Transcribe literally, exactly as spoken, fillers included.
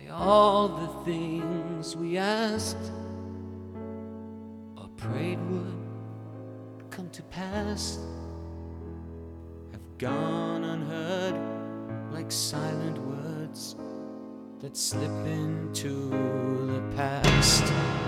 all the things we asked or prayed would come to pass have gone unheard, like silent words that slip into the past.